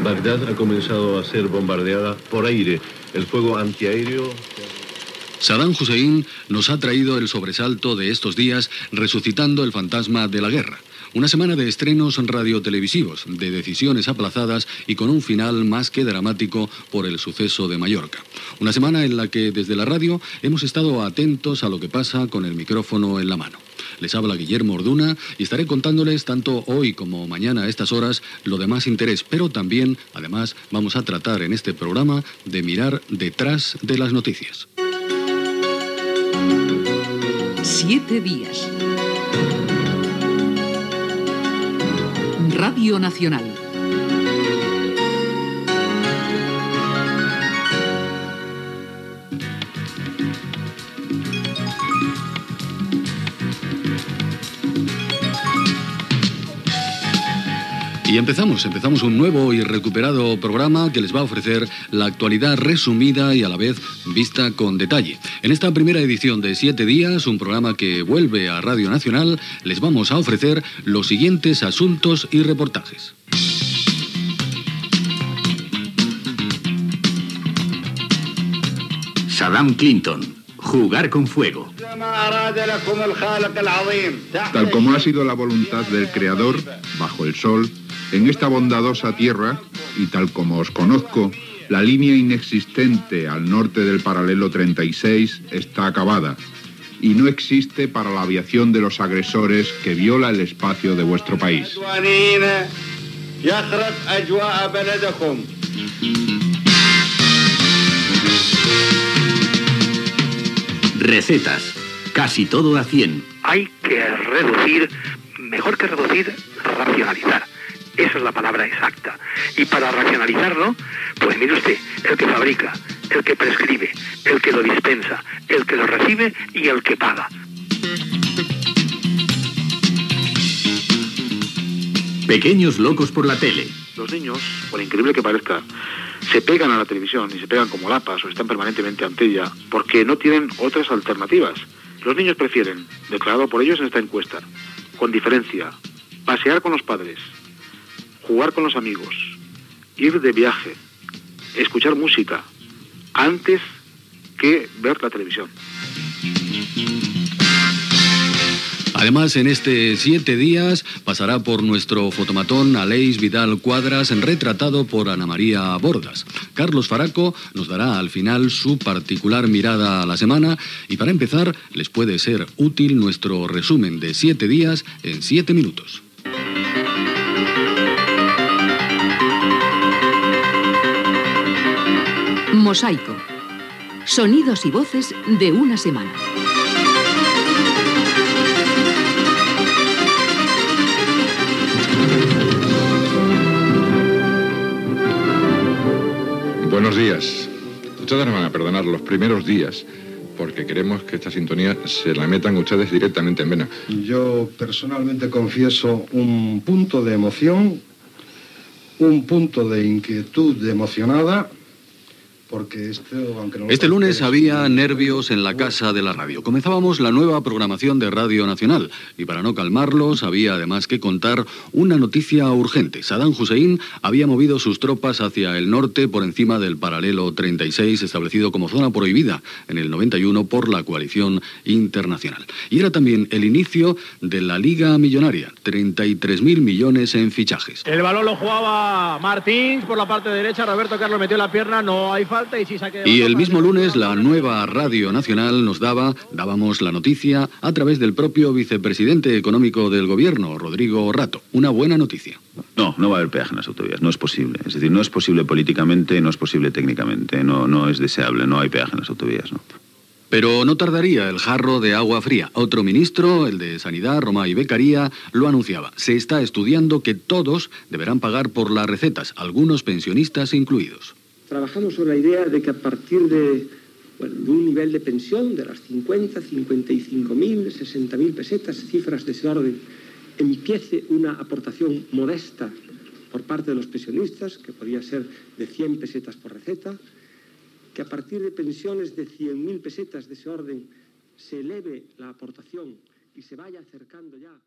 Bagdad ha comenzado a ser bombardeada por aire. El fuego antiaéreo... Saddam Hussein nos ha traído el sobresalto de estos días, resucitando el fantasma de la guerra. Una semana de estrenos radiotelevisivos, de decisiones aplazadas y con un final más que dramático por el suceso de Mallorca. Una semana en la que desde la radio hemos estado atentos a lo que pasa con el micrófono en la mano. Les habla Guillermo Orduna y estaré contándoles tanto hoy como mañana a estas horas lo de más interés, pero también, además, vamos a tratar en este programa de mirar detrás de las noticias. 7 días. Radio Nacional. Y empezamos un nuevo y recuperado programa que les va a ofrecer la actualidad resumida y a la vez vista con detalle. En esta primera edición de 7 días, un programa que vuelve a Radio Nacional, les vamos a ofrecer los siguientes asuntos y reportajes. Saddam Clinton. Jugar con fuego. Tal como ha sido la voluntad del Creador, bajo el sol, en esta bondadosa tierra, y tal como os conozco, la línea inexistente al norte del paralelo 36 está acabada, y no existe para la aviación de los agresores que viola el espacio de vuestro país. Recetas. Casi todo a 100. Hay que reducir, mejor que reducir, racionalizar. Esa es la palabra exacta. Y para racionalizarlo, pues mire usted, el que fabrica, el que prescribe, el que lo dispensa, el que lo recibe y el que paga. Pequeños locos por la tele. Los niños, por increíble que parezca, se pegan a la televisión y se pegan como lapas o están permanentemente ante ella porque no tienen otras alternativas. Los niños prefieren, declarado por ellos en esta encuesta, con diferencia, pasear con los padres, jugar con los amigos, ir de viaje, escuchar música, antes que ver la televisión. Además, en este 7 días pasará por nuestro fotomatón Aleix Vidal Cuadras, retratado por Ana María Bordas. Carlos Faraco nos dará al final su particular mirada a la semana y para empezar les puede ser útil nuestro resumen de 7 días en 7 minutos. Mosaico. Sonidos y voces de una semana. Buenos días. Ustedes nos van a perdonar los primeros días porque queremos que esta sintonía se la metan ustedes directamente en vena. Yo personalmente confieso un punto de emoción, un punto de inquietud emocionada, porque este lunes había nervios en la casa de la radio. Comenzábamos la nueva programación de Radio Nacional y para no calmarlos había además que contar una noticia urgente. Saddam Hussein había movido sus tropas hacia el norte por encima del paralelo 36 establecido como zona prohibida en el 91 por la coalición internacional. Y era también el inicio de la Liga Millonaria, 33.000 millones en fichajes. El balón lo jugaba Martins por la parte derecha, Roberto Carlos metió la pierna, no hay falta. Y el mismo lunes la nueva Radio Nacional nos dábamos la noticia a través del propio vicepresidente económico del gobierno, Rodrigo Rato. Una buena noticia. No va a haber peaje en las autovías, no es posible. Es decir, no es posible políticamente, no es posible técnicamente, no es deseable, no hay peaje en las autovías, ¿no? Pero no tardaría el jarro de agua fría. Otro ministro, el de Sanidad, Romay Beccaria, lo anunciaba. Se está estudiando que todos deberán pagar por las recetas, algunos pensionistas incluidos. Trabajamos sobre la idea de que a partir de un nivel de pensión de las 50, 55.000, 60.000 pesetas, cifras de ese orden, empiece una aportación modesta por parte de los pensionistas, que podría ser de 100 pesetas por receta, que a partir de pensiones de 100.000 pesetas de ese orden se eleve la aportación y se vaya acercando ya.